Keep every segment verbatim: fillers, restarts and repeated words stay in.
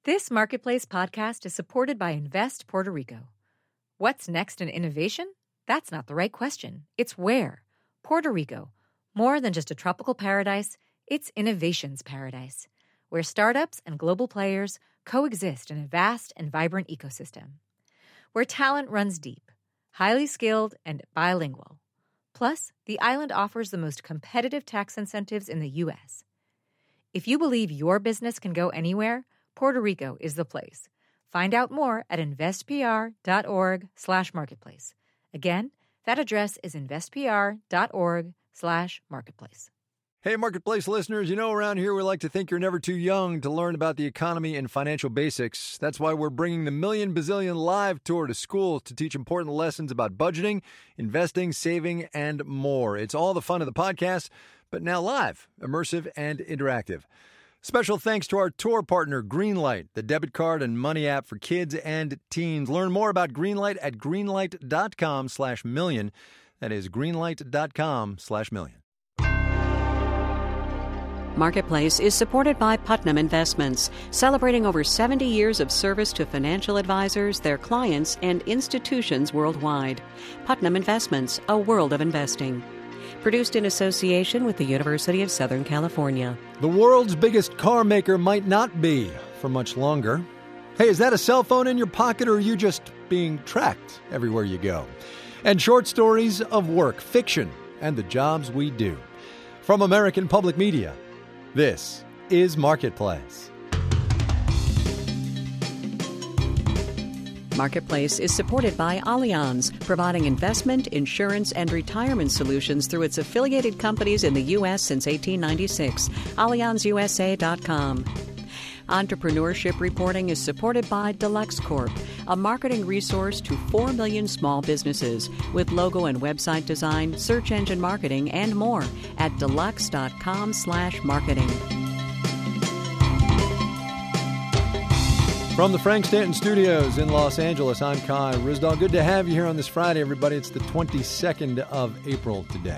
This Marketplace podcast is supported by Invest Puerto Rico. What's next in innovation? That's not the right question. It's where. Puerto Rico. More than just a tropical paradise, it's innovation's paradise, where startups and global players coexist in a vast and vibrant ecosystem. Where talent runs deep, highly skilled, and bilingual. Plus, the island offers the most competitive tax incentives in the U S. If you believe your business can go anywhere, Puerto Rico is the place. Find out more at investpr.org slash marketplace. Again, that address is investpr.org slash marketplace. Hey, Marketplace listeners, you know around here we like to think you're never too young to learn about the economy and financial basics. That's why we're bringing the Million Bazillion Live Tour to schools to teach important lessons about budgeting, investing, saving, and more. It's all the fun of the podcast, but now live, immersive, and interactive. Special thanks to our tour partner, Greenlight, the debit card and money app for kids and teens. Learn more about Greenlight at greenlight.com slash million. That is greenlight.com slash million. Marketplace is supported by Putnam Investments, celebrating over seventy years of service to financial advisors, their clients, and institutions worldwide. Putnam Investments, a world of investing. Produced in association with the University of Southern California. The world's biggest car maker might not be for much longer. Hey, is that a cell phone in your pocket, or are you just being tracked everywhere you go? And short stories of work, fiction, and the jobs we do. From American Public Media, this is Marketplace. Marketplace is supported by Allianz, providing investment, insurance, and retirement solutions through its affiliated companies in the U S since eighteen ninety-six. Allianz U S A dot com. Entrepreneurship reporting is supported by Deluxe Corp, a marketing resource to four million small businesses with logo and website design, search engine marketing, and more at deluxe.com slash marketing. From the Frank Stanton Studios in Los Angeles, I'm Kai Ryssdal. Good to have you here on this Friday, everybody. It's the twenty-second of April today.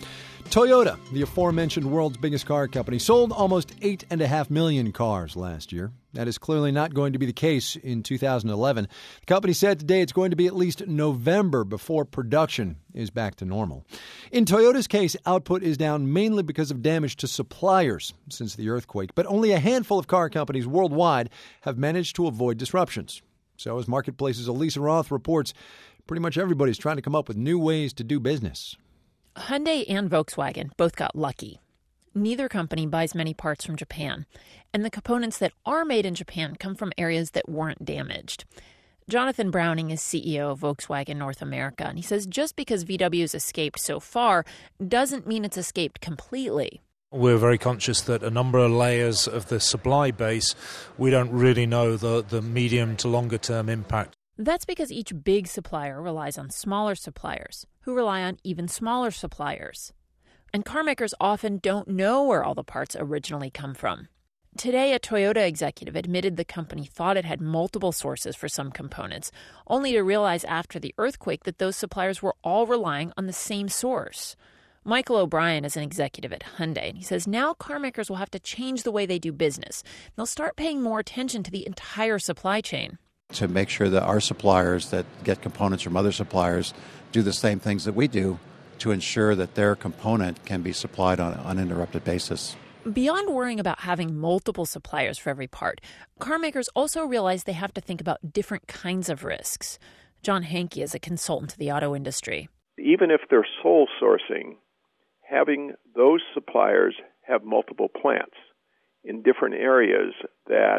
Toyota, the aforementioned world's biggest car company, sold almost eight point five million cars last year. That is clearly not going to be the case in two thousand eleven. The company said today it's going to be at least November before production is back to normal. In Toyota's case, output is down mainly because of damage to suppliers since the earthquake, but only a handful of car companies worldwide have managed to avoid disruptions. So as Marketplace's Elisa Roth reports, pretty much everybody's trying to come up with new ways to do business. Hyundai and Volkswagen both got lucky. Neither company buys many parts from Japan, and the components that are made in Japan come from areas that weren't damaged. Jonathan Browning is C E O of Volkswagen North America, and he says just because V W's escaped so far doesn't mean it's escaped completely. We're very conscious that a number of layers of the supply base, we don't really know the, the medium to longer term impact. That's because each big supplier relies on smaller suppliers, who rely on even smaller suppliers. And car makers often don't know where all the parts originally come from. Today, a Toyota executive admitted the company thought it had multiple sources for some components, only to realize after the earthquake that those suppliers were all relying on the same source. Michael O'Brien is an executive at Hyundai, and he says now car makers will have to change the way they do business. They'll start paying more attention to the entire supply chain. To make sure that our suppliers that get components from other suppliers do the same things that we do to ensure that their component can be supplied on an uninterrupted basis. Beyond worrying about having multiple suppliers for every part, car makers also realize they have to think about different kinds of risks. John Hankey is a consultant to the auto industry. Even if they're sole sourcing, having those suppliers have multiple plants in different areas that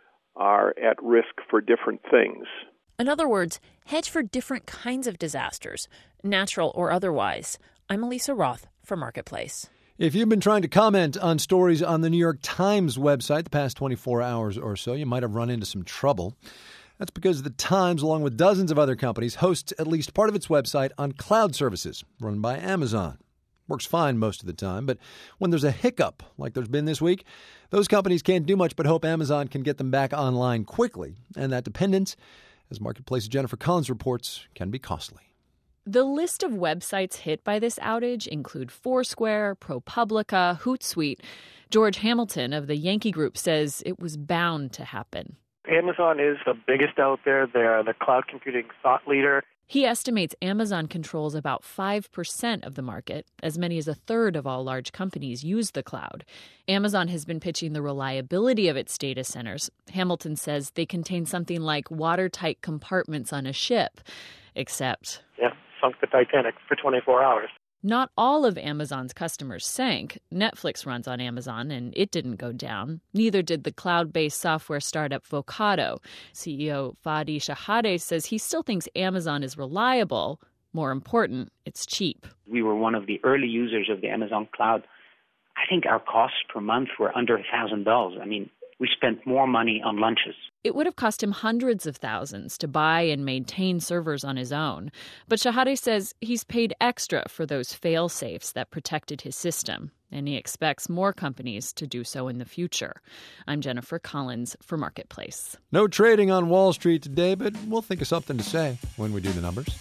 are at risk for different things. In other words, hedge for different kinds of disasters, natural or otherwise. I'm Elisa Roth for Marketplace. If you've been trying to comment on stories on the New York Times website the past twenty-four hours or so, you might have run into some trouble. That's because the Times, along with dozens of other companies, hosts at least part of its website on cloud services run by Amazon. Works fine most of the time, but when there's a hiccup, like there's been this week, those companies can't do much but hope Amazon can get them back online quickly. And that dependence, as Marketplace's Jennifer Collins reports, can be costly. The list of websites hit by this outage include Foursquare, ProPublica, Hootsuite. George Hamilton of the Yankee Group says it was bound to happen. Amazon is the biggest out there. They're the cloud computing thought leader. He estimates Amazon controls about five percent of the market. As many as a third of all large companies use the cloud. Amazon has been pitching the reliability of its data centers. Hamilton says they contain something like watertight compartments on a ship. Except... Yeah, sunk the Titanic for twenty-four hours. Not all of Amazon's customers sank. Netflix runs on Amazon, and it didn't go down. Neither did the cloud-based software startup Vocado. C E O Fadi Shahade says he still thinks Amazon is reliable. More important, it's cheap. We were one of the early users of the Amazon cloud. I think our costs per month were under one thousand dollars. I mean, we spent more money on lunches. It would have cost him hundreds of thousands to buy and maintain servers on his own. But Shahade says he's paid extra for those fail-safes that protected his system, and he expects more companies to do so in the future. I'm Jennifer Collins for Marketplace. No trading on Wall Street today, but we'll think of something to say when we do the numbers.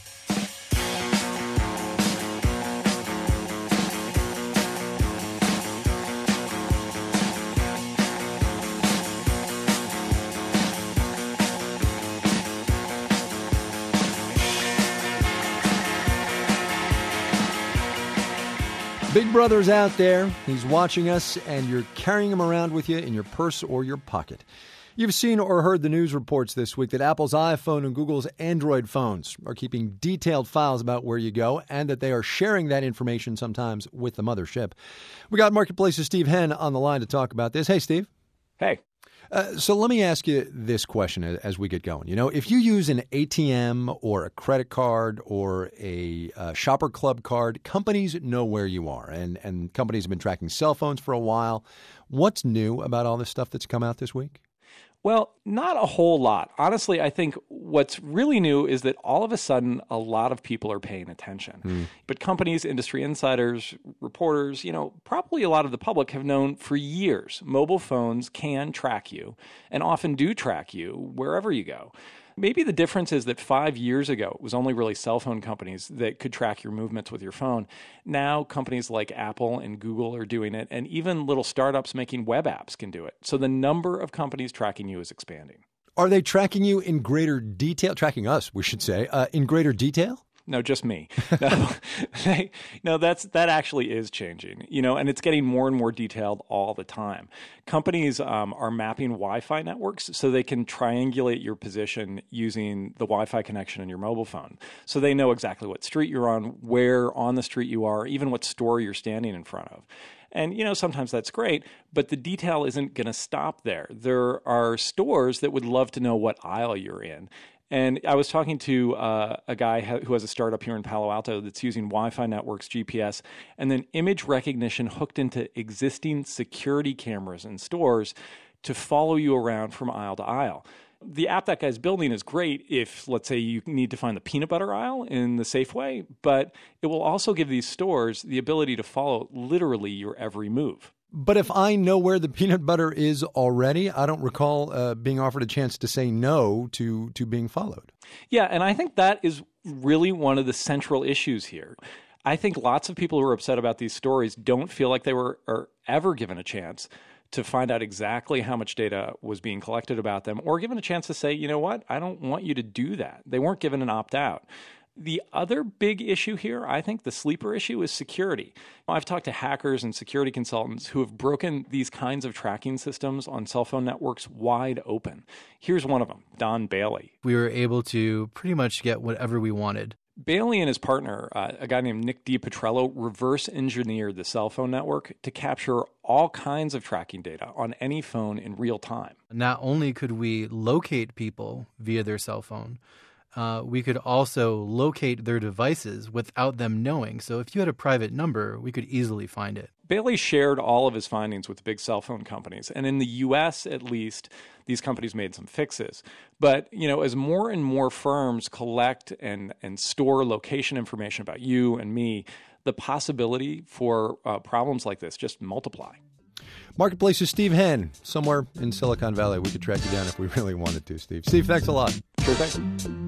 Big Brother's out there. He's watching us, and you're carrying him around with you in your purse or your pocket. You've seen or heard the news reports this week that Apple's iPhone and Google's Android phones are keeping detailed files about where you go and that they are sharing that information sometimes with the mothership. We got Marketplace's Steve Henn on the line to talk about this. Hey, Steve. Hey. Uh, so let me ask you this question as we get going. You know, if you use an A T M or a credit card or a uh, Shopper Club card, companies know where you are, and, and companies have been tracking cell phones for a while. What's new about all this stuff that's come out this week? Well, not a whole lot. Honestly, I think what's really new is that all of a sudden, a lot of people are paying attention. Mm. But companies, industry insiders, reporters, you know, probably a lot of the public have known for years mobile phones can track you and often do track you wherever you go. Maybe the difference is that five years ago, it was only really cell phone companies that could track your movements with your phone. Now, companies like Apple and Google are doing it, and even little startups making web apps can do it. So the number of companies tracking you is expanding. Are they tracking you in greater detail? Tracking us, we should say, uh, in greater detail? No, just me. No, they, no, that's that actually is changing, you know, and it's getting more and more detailed all the time. Companies um, are mapping Wi-Fi networks so they can triangulate your position using the Wi-Fi connection in your mobile phone. So they know exactly what street you're on, where on the street you are, even what store you're standing in front of. And, you know, sometimes that's great, but the detail isn't going to stop there. There are stores that would love to know what aisle you're in. And I was talking to uh, a guy who has a startup here in Palo Alto that's using Wi-Fi networks, G P S, and then image recognition hooked into existing security cameras in stores to follow you around from aisle to aisle. The app that guy's building is great if, let's say, you need to find the peanut butter aisle in the Safeway, but it will also give these stores the ability to follow literally your every move. But if I know where the peanut butter is already, I don't recall uh, being offered a chance to say no to, to being followed. Yeah, and I think that is really one of the central issues here. I think lots of people who are upset about these stories don't feel like they were are ever given a chance to find out exactly how much data was being collected about them or given a chance to say, you know what, I don't want you to do that. They weren't given an opt-out. The other big issue here, I think the sleeper issue, is security. I've talked to hackers and security consultants who have broken these kinds of tracking systems on cell phone networks wide open. Here's one of them, Don Bailey. We were able to pretty much get whatever we wanted. Bailey and his partner, uh, a guy named Nick DiPetrello, reverse engineered the cell phone network to capture all kinds of tracking data on any phone in real time. Not only could we locate people via their cell phone, Uh, we could also locate their devices without them knowing. So if you had a private number, we could easily find it. Bailey shared all of his findings with the big cell phone companies. And in the U S, at least, these companies made some fixes. But, you know, as more and more firms collect and, and store location information about you and me, the possibility for uh, problems like this just multiply. Marketplace's Steve Henn, somewhere in Silicon Valley. We could track you down if we really wanted to, Steve. Steve, thanks a lot. Sure thing.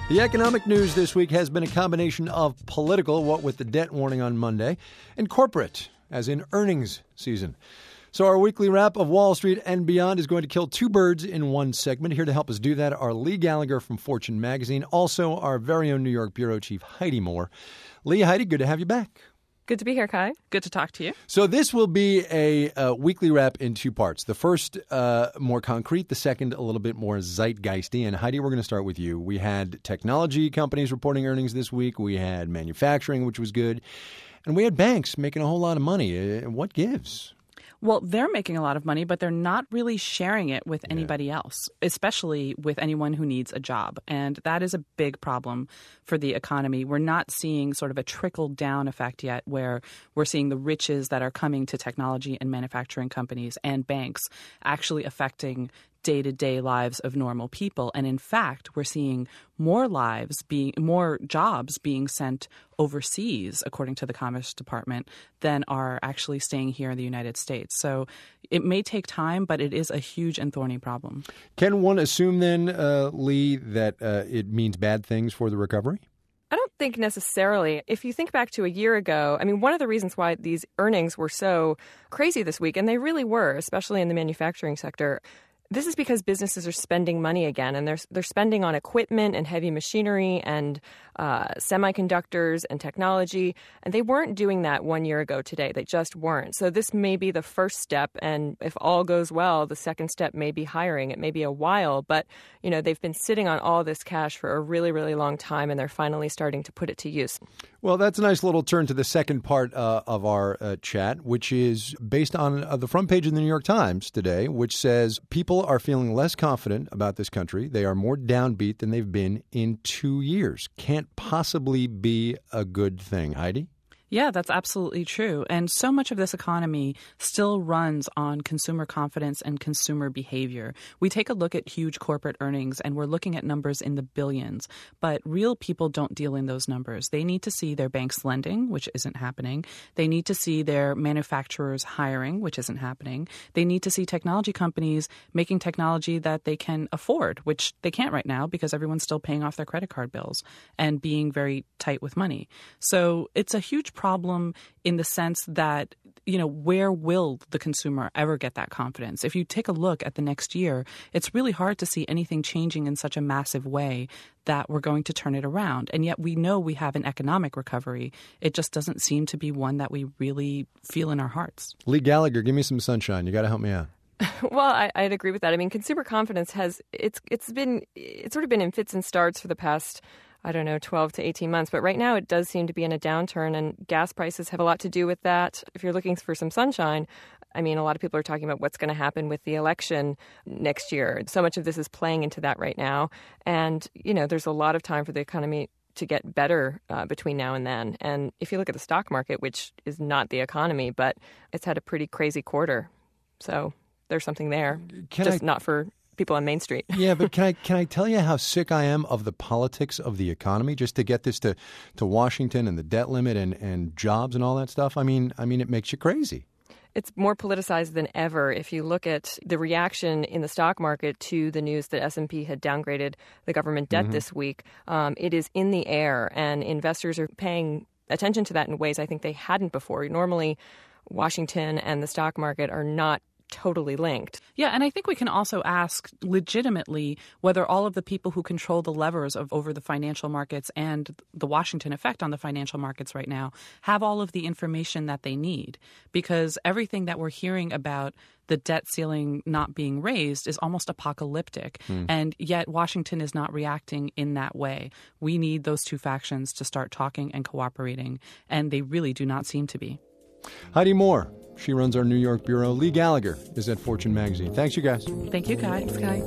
The economic news this week has been a combination of political, what with the debt warning on Monday, and corporate, as in earnings season. So our weekly wrap of Wall Street and beyond is going to kill two birds in one segment. Here to help us do that are Lee Gallagher from Fortune Magazine, also our very own New York bureau chief, Heidi Moore. Lee, Heidi, good to have you back. Good to be here, Kai. Good to talk to you. So this will be a, a weekly wrap in two parts. The first, uh, more concrete. The second, a little bit more zeitgeisty. And Heidi, we're going to start with you. We had technology companies reporting earnings this week. We had manufacturing, which was good. And we had banks making a whole lot of money. Uh, what gives? Well, they're making a lot of money, but they're not really sharing it with anybody yeah. else, especially with anyone who needs a job. And that is a big problem for the economy. We're not seeing sort of a trickle-down effect yet where we're seeing the riches that are coming to technology and manufacturing companies and banks actually affecting day-to-day lives of normal people. And in fact, we're seeing more lives being, more jobs being sent overseas, according to the Commerce Department, than are actually staying here in the United States. So it may take time, but it is a huge and thorny problem. Can one assume then, uh, Lee, that uh, it means bad things for the recovery? I don't think necessarily. If you think back to a year ago, I mean, one of the reasons why these earnings were so crazy this week, and they really were, especially in the manufacturing sector, this is because businesses are spending money again, and they're they're spending on equipment and heavy machinery and uh, semiconductors and technology, and they weren't doing that one year ago today. They just weren't. So this may be the first step, and if all goes well, the second step may be hiring. It may be a while, but you know they've been sitting on all this cash for a really, really long time, and they're finally starting to put it to use. Well, that's a nice little turn to the second part uh, of our uh, chat, which is based on uh, the front page of the New York Times today, which says people are feeling less confident about this country. They are more downbeat than they've been in two years. Can't possibly be a good thing. Heidi? Yeah, that's absolutely true. And so much of this economy still runs on consumer confidence and consumer behavior. We take a look at huge corporate earnings and we're looking at numbers in the billions, but real people don't deal in those numbers. They need to see their banks lending, which isn't happening. They need to see their manufacturers hiring, which isn't happening. They need to see technology companies making technology that they can afford, which they can't right now because everyone's still paying off their credit card bills and being very tight with money. So it's a huge problem in the sense that, you know, where will the consumer ever get that confidence? If you take a look at the next year, it's really hard to see anything changing in such a massive way that we're going to turn it around. And yet we know we have an economic recovery. It just doesn't seem to be one that we really feel in our hearts. Lee Gallagher, give me some sunshine. You got to help me out. Well, I, I'd agree with that. I mean, consumer confidence has it's it's been it's sort of been in fits and starts for the past, I don't know, twelve to eighteen months. But right now it does seem to be in a downturn, and gas prices have a lot to do with that. If you're looking for some sunshine, I mean, a lot of people are talking about what's going to happen with the election next year. So much of this is playing into that right now. And, you know, there's a lot of time for the economy to get better uh, between now and then. And if you look at the stock market, which is not the economy, but it's had a pretty crazy quarter. So there's something there, can just I, not for people on Main Street. Yeah, but can I can I tell you how sick I am of the politics of the economy? Just to get this to, to Washington and the debt limit and, and jobs and all that stuff. I mean, I mean, it makes you crazy. It's more politicized than ever. If you look at the reaction in the stock market to the news that S and P had downgraded the government debt mm-hmm. this week, um, it is in the air, and investors are paying attention to that in ways I think they hadn't before. Normally, Washington and the stock market are not totally linked. Yeah, and I think we can also ask legitimately whether all of the people who control the levers of over the financial markets and the Washington effect on the financial markets right now have all of the information that they need, because everything that we're hearing about the debt ceiling not being raised is almost apocalyptic, mm. and yet Washington is not reacting in that way. We need those two factions to start talking and cooperating, and they really do not seem to be. Heidi Moore. She runs our New York bureau. Lee Gallagher is at Fortune Magazine. Thanks, you guys. Thank you, Kai. Thanks, Kai.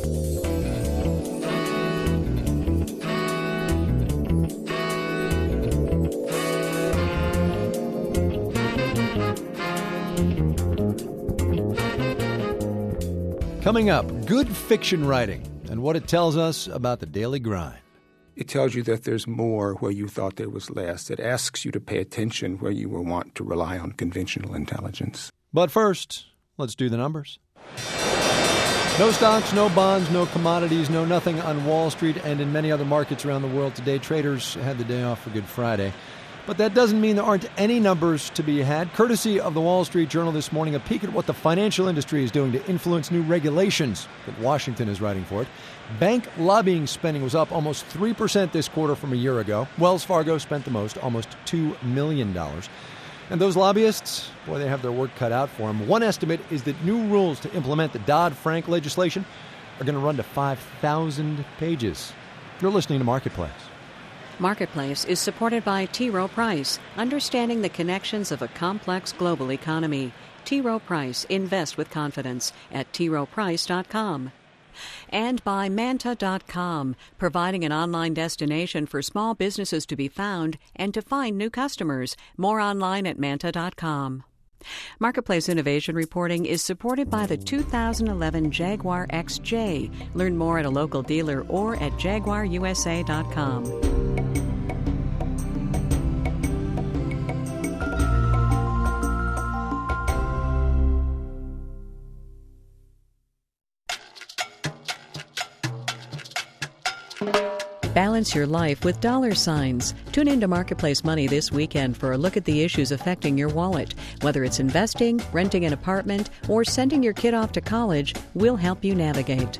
Coming up, good fiction writing and what it tells us about the daily grind. It tells you that there's more where you thought there was less. It asks you to pay attention where you will want to rely on conventional intelligence. But first, let's do the numbers. No stocks, no bonds, no commodities, no nothing on Wall Street and in many other markets around the world today. Traders had the day off for Good Friday. But that doesn't mean there aren't any numbers to be had. Courtesy of the Wall Street Journal this morning, a peek at what the financial industry is doing to influence new regulations that Washington is writing for it. Bank lobbying spending was up almost three percent this quarter from a year ago. Wells Fargo spent the most, almost two million dollars. And those lobbyists, boy, they have their work cut out for them. One estimate is that new rules to implement the Dodd-Frank legislation are going to run to five thousand pages. You're listening to Marketplace. Marketplace is supported by T. Rowe Price, understanding the connections of a complex global economy. T. Rowe Price, invest with confidence at t rowe price dot com. And by Manta dot com, providing an online destination for small businesses to be found and to find new customers. More online at Manta dot com. Marketplace Innovation Reporting is supported by the two thousand eleven Jaguar X J. Learn more at a local dealer or at jaguar u s a dot com. Balance your life with dollar signs. Tune into Marketplace Money this weekend for a look at the issues affecting your wallet. Whether it's investing, renting an apartment, or sending your kid off to college, we'll help you navigate.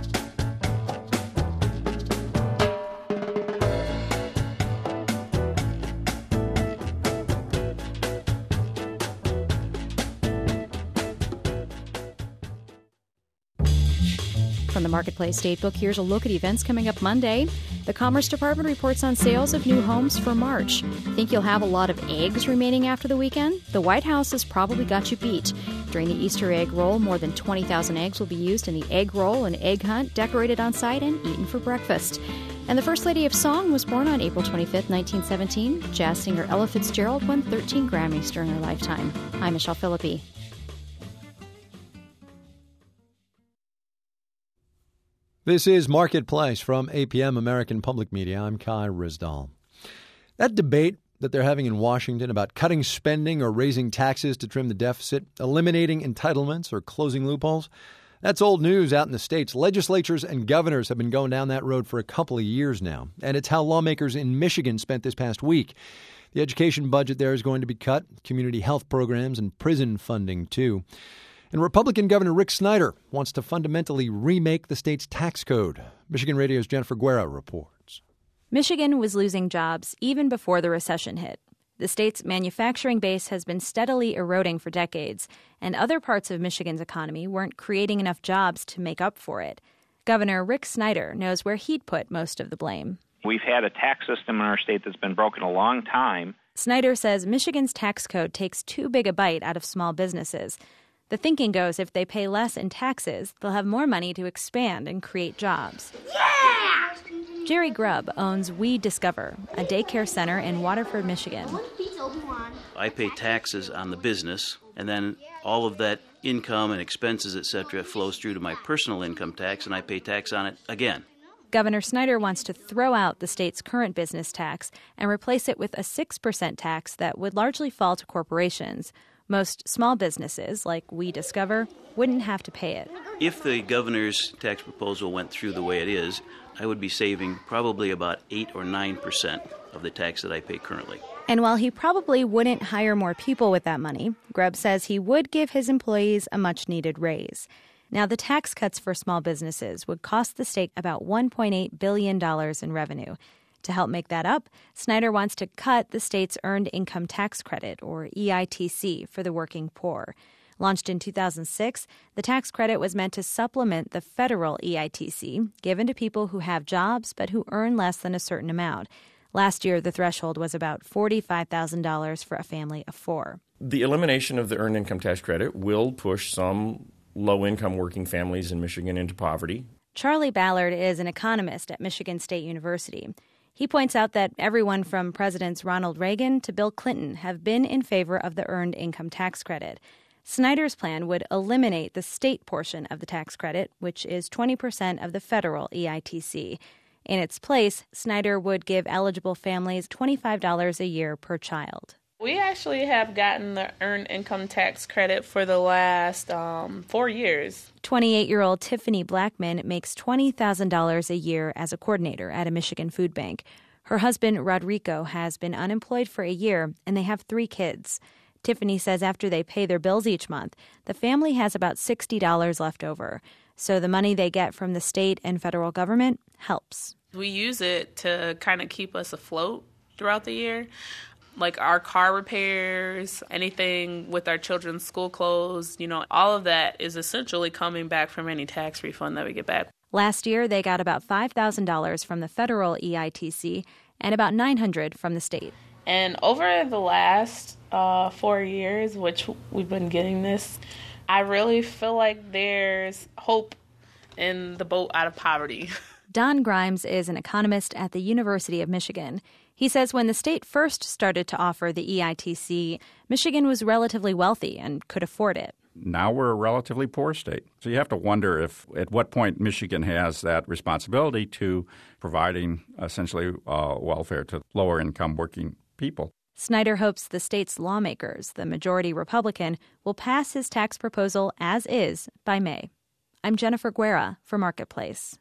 From the Marketplace Datebook, here's a look at events coming up Monday. The Commerce Department reports on sales of new homes for March. Think you'll have a lot of eggs remaining after the weekend? The White House has probably got you beat. During the Easter egg roll, more than twenty thousand eggs will be used in the egg roll and egg hunt, decorated on site and eaten for breakfast. And the First Lady of Song was born on April twenty-fifth, nineteen seventeen. Jazz singer Ella Fitzgerald won thirteen Grammys during her lifetime. I'm Michelle Philippi. This is Marketplace from A P M American Public Media. I'm Kai Ryssdal. That debate that they're having in Washington about cutting spending or raising taxes to trim the deficit, eliminating entitlements or closing loopholes, that's old news out in the states. Legislatures and governors have been going down that road for a couple of years now, and it's how lawmakers in Michigan spent this past week. The education budget there is going to be cut, community health programs and prison funding too. And Republican Governor Rick Snyder wants to fundamentally remake the state's tax code. Michigan Radio's Jennifer Guerra reports. Michigan was losing jobs even before the recession hit. The state's manufacturing base has been steadily eroding for decades, and other parts of Michigan's economy weren't creating enough jobs to make up for it. Governor Rick Snyder knows where he'd put most of the blame. We've had a tax system in our state that's been broken a long time. Snyder says Michigan's tax code takes too big a bite out of small businesses. The thinking goes if they pay less in taxes, they'll have more money to expand and create jobs. Yeah! Jerry Grubb owns We Discover, a daycare center in Waterford, Michigan. I pay taxes on the business, and then all of that income and expenses, et cetera, flows through to my personal income tax, and I pay tax on it again. Governor Snyder wants to throw out the state's current business tax and replace it with a six percent tax that would largely fall to corporations. Most small businesses, like We Discover, wouldn't have to pay it. If the governor's tax proposal went through the way it is, I would be saving probably about eight or nine percent of the tax that I pay currently. And while he probably wouldn't hire more people with that money, Grubb says he would give his employees a much-needed raise. Now, the tax cuts for small businesses would cost the state about one point eight billion dollars in revenue. To help make that up, Snyder wants to cut the state's Earned Income Tax Credit, or E I T C, for the working poor. Launched in two thousand six, the tax credit was meant to supplement the federal E I T C, given to people who have jobs but who earn less than a certain amount. Last year, the threshold was about forty-five thousand dollars for a family of four. The elimination of the Earned Income Tax Credit will push some low-income working families in Michigan into poverty. Charlie Ballard is an economist at Michigan State University. He points out that everyone from Presidents Ronald Reagan to Bill Clinton have been in favor of the Earned Income Tax Credit. Snyder's plan would eliminate the state portion of the tax credit, which is twenty percent of the federal E I T C. In its place, Snyder would give eligible families twenty-five dollars a year per child. We actually have gotten the earned income tax credit for the last um, four years. twenty-eight-year-old Tiffany Blackman makes twenty thousand dollars a year as a coordinator at a Michigan food bank. Her husband, Rodrigo, has been unemployed for a year, and they have three kids. Tiffany says after they pay their bills each month, the family has about sixty dollars left over. So the money they get from the state and federal government helps. We use it to kind of keep us afloat throughout the year. Like our car repairs, anything with our children's school clothes, you know, all of that is essentially coming back from any tax refund that we get back. Last year, they got about five thousand dollars from the federal E I T C and about nine hundred dollars from the state. And over the last uh, four years, which we've been getting this, I really feel like there's hope in the boat out of poverty. Don Grimes is an economist at the University of Michigan. He says when the state first started to offer the E I T C, Michigan was relatively wealthy and could afford it. Now we're a relatively poor state. So you have to wonder if at what point Michigan has that responsibility to providing essentially uh, welfare to lower income working people. Snyder hopes the state's lawmakers, the majority Republican, will pass his tax proposal as is by May. I'm Jennifer Guerra for Marketplace.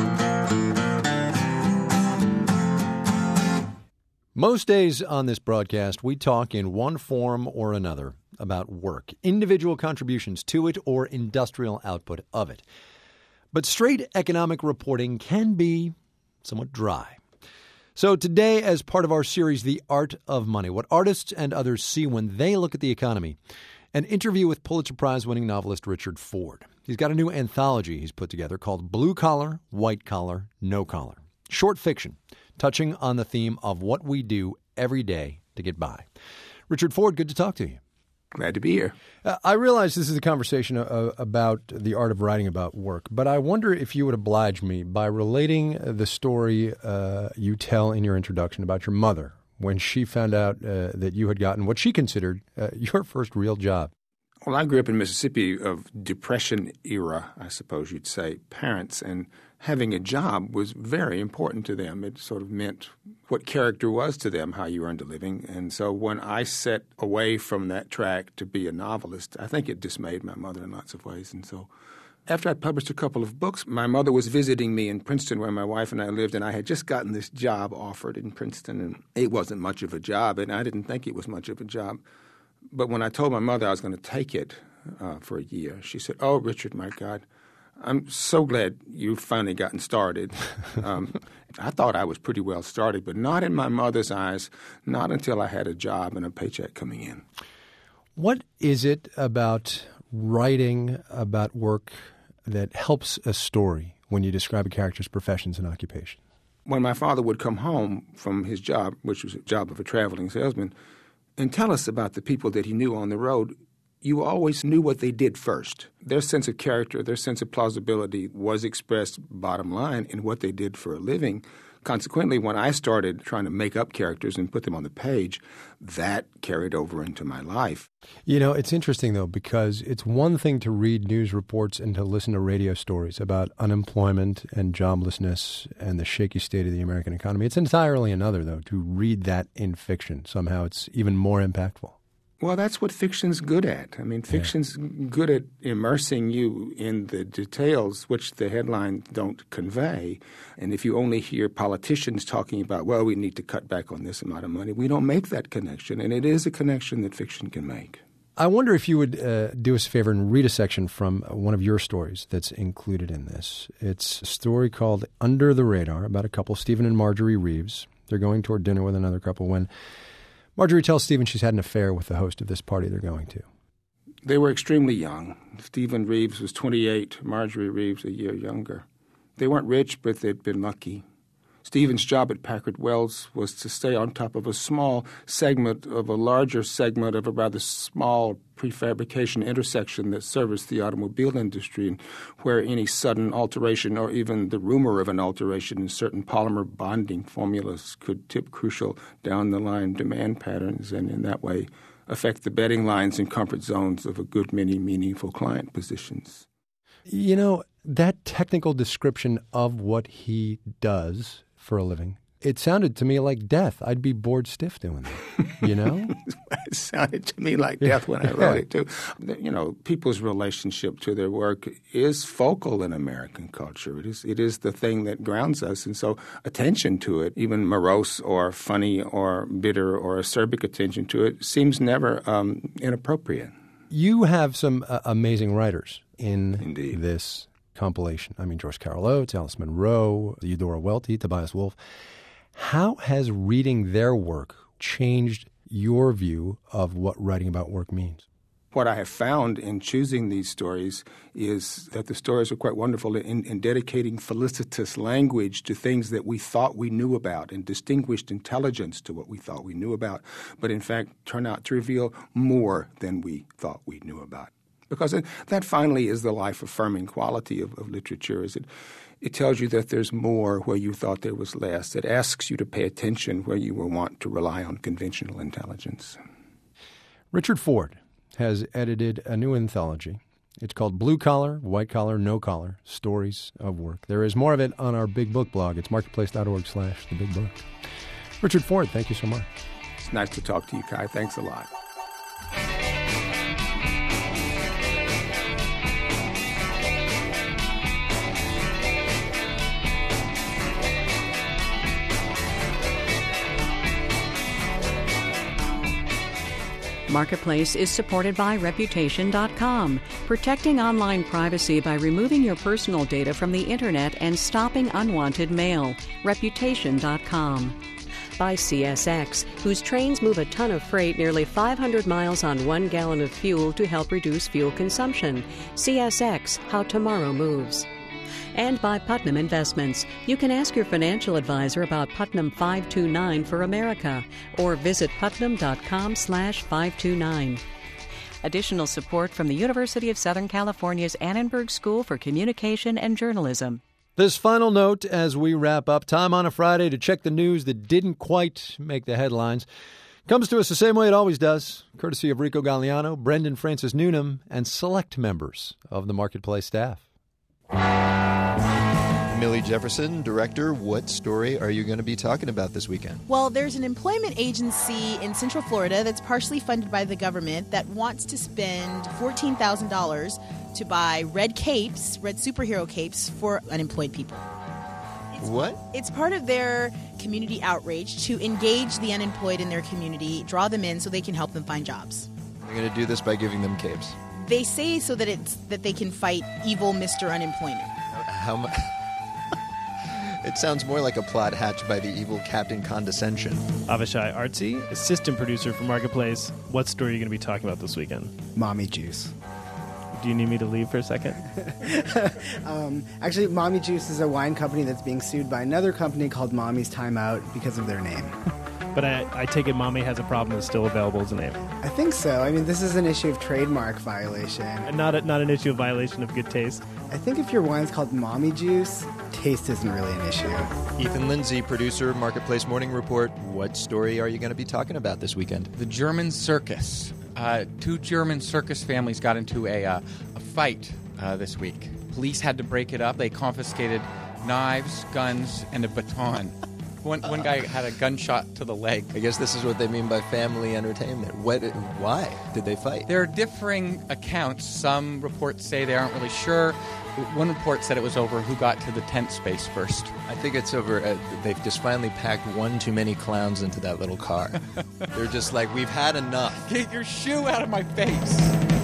Most days on this broadcast, we talk in one form or another about work, individual contributions to it or industrial output of it. But straight economic reporting can be somewhat dry. So today, as part of our series, The Art of Money, what artists and others see when they look at the economy, an interview with Pulitzer Prize-winning novelist Richard Ford. He's got a new anthology he's put together called Blue Collar, White Collar, No Collar. Short fiction, touching on the theme of what we do every day to get by. Richard Ford, good to talk to you. Glad to be here. Uh, I realize this is a conversation uh, about the art of writing about work, but I wonder if you would oblige me by relating the story uh, you tell in your introduction about your mother when she found out uh, that you had gotten what she considered uh, your first real job. Well, I grew up in Mississippi of Depression era, I suppose you'd say, parents, and having a job was very important to them. It sort of meant what character was to them, how you earned a living. And so when I set away from that track to be a novelist, I think it dismayed my mother in lots of ways. And so after I'd published a couple of books, my mother was visiting me in Princeton where my wife and I lived, and I had just gotten this job offered in Princeton. And it wasn't much of a job, and I didn't think it was much of a job. But when I told my mother I was going to take it uh, for a year, she said, "Oh, Richard, my God, I'm so glad you've finally gotten started." Um, I thought I was pretty well started, but not in my mother's eyes, not until I had a job and a paycheck coming in. What is it about writing about work that helps a story when you describe a character's professions and occupation? When my father would come home from his job, which was a job of a traveling salesman, and tell us about the people that he knew on the road, you always knew what they did first. Their sense of character, their sense of plausibility was expressed, bottom line, in what they did for a living. Consequently, when I started trying to make up characters and put them on the page, that carried over into my life. You know, it's interesting, though, because it's one thing to read news reports and to listen to radio stories about unemployment and joblessness and the shaky state of the American economy. It's entirely another, though, to read that in fiction. Somehow it's even more impactful. Well, that's what fiction's good at. I mean, fiction's yeah. good at immersing you in the details which the headlines don't convey. And if you only hear politicians talking about, well, we need to cut back on this amount of money, we don't make that connection. And it is a connection that fiction can make. I wonder if you would uh, do us a favor and read a section from one of your stories that's included in this. It's a story called Under the Radar about a couple, Stephen and Marjorie Reeves. They're going toward dinner with another couple when Marjorie tells Stephen she's had an affair with the host of this party they're going to. They were extremely young. Stephen Reeves was twenty-eight, Marjorie Reeves a year younger. They weren't rich, but they'd been lucky. Stephen's job at Packard Wells was to stay on top of a small segment of a larger segment of a rather small prefabrication intersection that serviced the automobile industry, and where any sudden alteration or even the rumor of an alteration in certain polymer bonding formulas could tip crucial down-the-line demand patterns and in that way affect the betting lines and comfort zones of a good many meaningful client positions. You know, that technical description of what he does for a living, it sounded to me like death. I'd be bored stiff doing that, you know? It sounded to me like death when I wrote it, too. You know, people's relationship to their work is focal in American culture. It is, it is the thing that grounds us. And so attention to it, even morose or funny or bitter or acerbic attention to it, seems never um, inappropriate. You have some uh, amazing writers in Indeed. this compilation. I mean, Joyce Carol Oates, Alice Munro, Eudora Welty, Tobias Wolff. How has reading their work changed your view of what writing about work means? What I have found in choosing these stories is that the stories are quite wonderful in, in dedicating felicitous language to things that we thought we knew about and distinguished intelligence to what we thought we knew about, but in fact turn out to reveal more than we thought we knew about. Because it, that finally is the life-affirming quality of, of literature, is it, it tells you that there's more where you thought there was less. It asks you to pay attention where you were wont to rely on conventional intelligence. Richard Ford has edited a new anthology. It's called Blue Collar, White Collar, No Collar, Stories of Work. There is more of it on our Big Book blog. It's marketplace.org slash the Big Book. Richard Ford, thank you so much. It's nice to talk to you, Kai. Thanks a lot. Marketplace is supported by Reputation dot com, protecting online privacy by removing your personal data from the Internet and stopping unwanted mail. Reputation dot com. By C S X, whose trains move a ton of freight nearly five hundred miles on one gallon of fuel to help reduce fuel consumption. C S X, how tomorrow moves. And by Putnam Investments. You can ask your financial advisor about Putnam five two nine for America or visit putnam.com slash 529. Additional support from the University of Southern California's Annenberg School for Communication and Journalism. This final note as we wrap up, time on a Friday to check the news that didn't quite make the headlines. Comes to us the same way it always does, courtesy of Rico Galliano, Brendan Francis Newnham, and select members of the Marketplace staff. Millie Jefferson, director, what story are you going to be talking about this weekend? Well, there's an employment agency in Central Florida that's partially funded by the government that wants to spend fourteen thousand dollars to buy red capes, red superhero capes for unemployed people. It's, what? It's part of their community outreach to engage the unemployed in their community, draw them in so they can help them find jobs. You're going to do this by giving them capes? They say so that it's that they can fight evil Mister Unemployment. How much? It sounds more like a plot hatched by the evil Captain Condescension. Avishai Artsy, assistant producer for Marketplace. What story are you going to be talking about this weekend? Mommy Juice. Do you need me to leave for a second? um, actually, Mommy Juice is a wine company that's being sued by another company called Mommy's Timeout because of their name. But I, I take it Mommy has a problem that's still available as a name. I think so. I mean, this is an issue of trademark violation. And not a, not an issue of violation of good taste. I think if your wine's called Mommy Juice, taste isn't really an issue. Ethan Lindsay, producer, Marketplace Morning Report. What story are you going to be talking about this weekend? The German circus. Uh, two German circus families got into a, uh, a fight uh, this week. Police had to break it up. They confiscated knives, guns, and a baton. One, one guy had a gunshot to the leg. I guess this is what they mean by family entertainment. What? Why did they fight? There are differing accounts. Some reports say they aren't really sure. One report said it was over who got to the tent space first. I think it's over. Uh, they've just finally packed one too many clowns into that little car. They're just like, we've had enough. Get your shoe out of my face.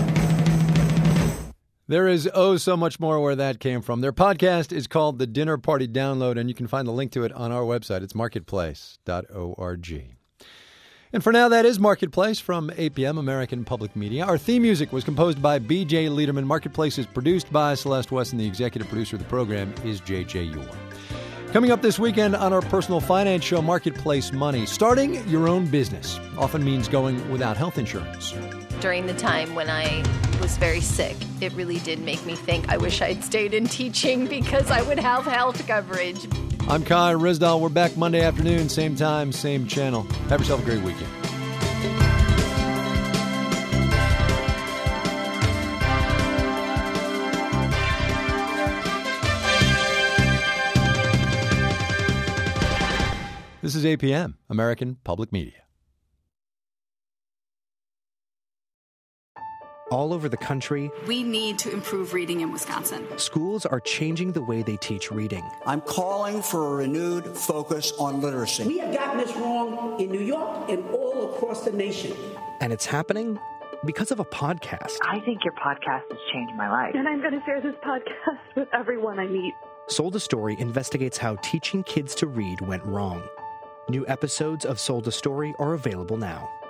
There is oh so much more where that came from. Their podcast is called The Dinner Party Download, and you can find the link to it on our website. It's marketplace dot org. And for now, that is Marketplace from A P M, American Public Media. Our theme music was composed by B J Liederman. Marketplace is produced by Celeste West, and the executive producer of the program is J J Ure. Coming up this weekend on our personal finance show, Marketplace Money. Starting your own business often means going without health insurance. During the time when I was very sick, it really did make me think I wish I'd stayed in teaching because I would have health coverage. I'm Kai Risdal. We're back Monday afternoon, same time, same channel. Have yourself a great weekend. This is A P M, American Public Media. All over the country, we need to improve reading in Wisconsin. Schools are changing the way they teach reading. I'm calling for a renewed focus on literacy. We have gotten this wrong in New York and all across the nation. And it's happening because of a podcast. I think your podcast has changed my life. And I'm going to share this podcast with everyone I meet. Sold a Story investigates how teaching kids to read went wrong. New episodes of Sold a Story are available now.